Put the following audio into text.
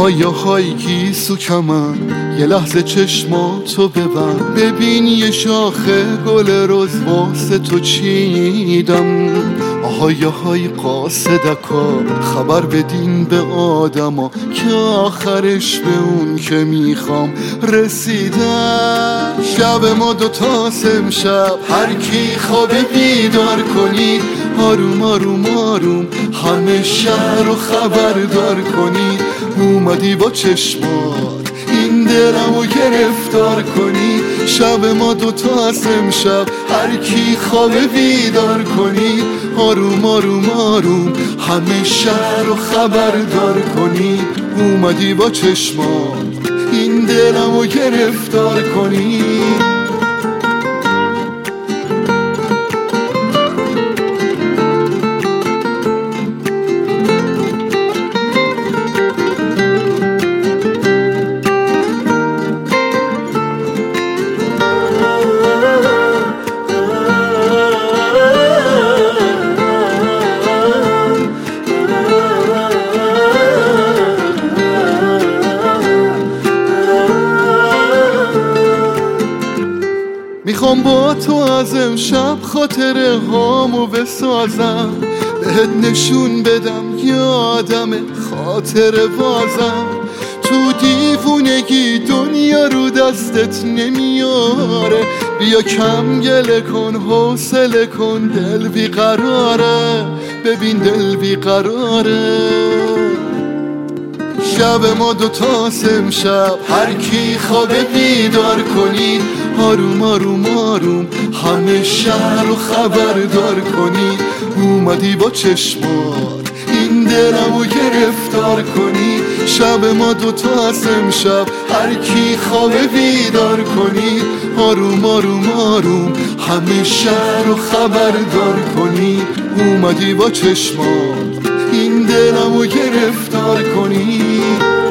های گیسو کمن، یه لحظه چشماتو ببند، ببین یه شاخه گل رز واسه تو چیدم. های قاصدکا خبر بدین به آدما که آخرش به اون که میخوام رسیدم. شب ما دوتاست امشب، هر کی خوابه بیدار کنی، آروم آروم آروم همه شهر رو خبردار کنی. اومدی با چشمات این دلمو گرفتار کنی. شب ما دوتاست امشب، هر کی خوابه بیدار کنی، آروم آروم آروم همه شهر رو خبردار کنی. اومدی با چشمات این دلمو گرفتار کنی. میخوام با تو از امشب خاطره هامو بسازم، بهت نشون بدم یادم خاطره بازم. تو دیوونگی دنیا رو دستت نمیاره، بیا کم گله کن حوصله کن، دل بیقراره، ببین دل بیقراره. شب ما دوتاست امشب، هر کی خوابه بیدار کنی، آروم آروم آروم همه شهر رو خبردار کنی. اومدی با چشمات این دلمو گرفتار کنی. شب ما دوتاست امشب، هر کی خوابه بیدار کنی، آروم آروم آروم همه شهر رو خبردار کنی. اومدی با چشمات این دلمو گرفتار کنی.